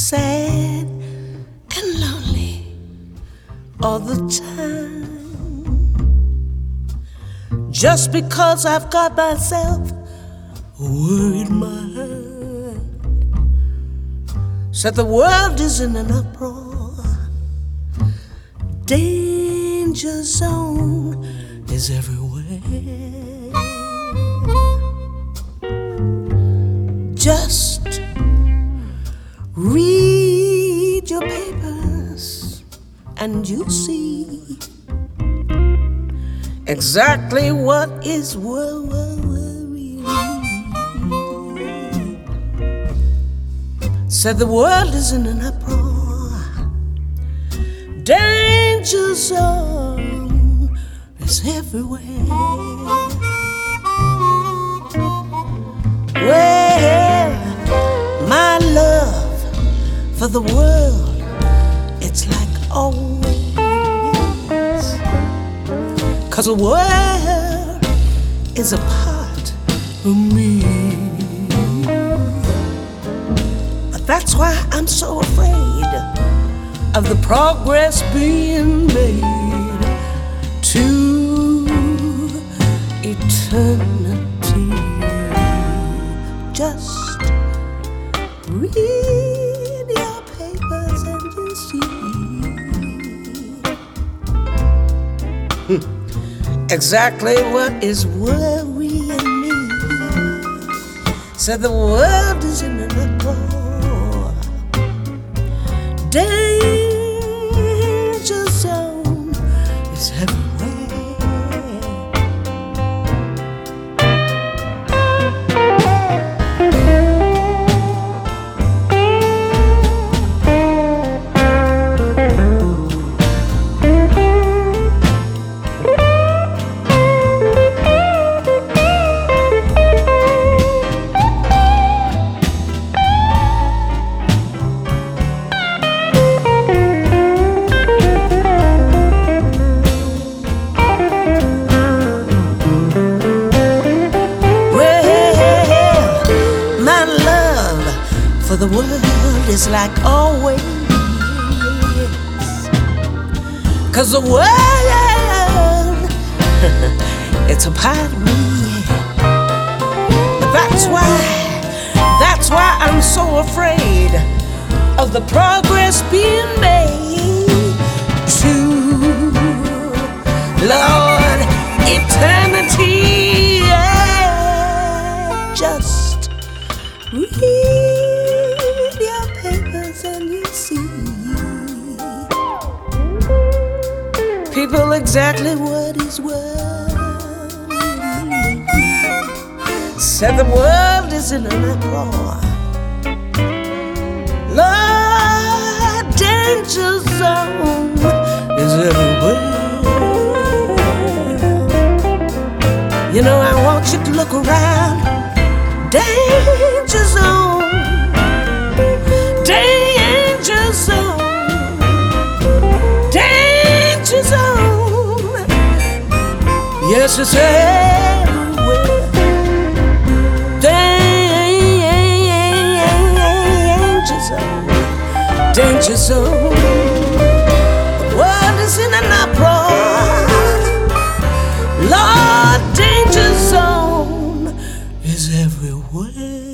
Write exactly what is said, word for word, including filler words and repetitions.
sad and lonely all the time. Just because I've got myself a worried mind. Said the world is in an uproar, danger zone is everywhere. Just read your papers and you'll see exactly what is worrying. Said the world is in an uproar, danger zone is everywhere. Well, my love for the world, it's like always, 'cause the world is a part of me. But that's why I'm so afraid of the progress being made to eternity. Just read your papers and you'll see exactly what is worrying me. Said the world is in an uproar, danger zone is everywhere. For the world is like always, 'cause the world it's a part of me. But that's why, that's why I'm so afraid of the progress being made to, Lord, eternity. Yeah. Just read your papers and you see people exactly what is worrying. Said the world is in an uproar, Lord, danger zone is everywhere. You know, I want you to look around. Danger zone, danger zone, danger zone. Yes, it's everywhere. Danger zone, danger zone. The world is in an uproar, Lord, danger zone is everywhere.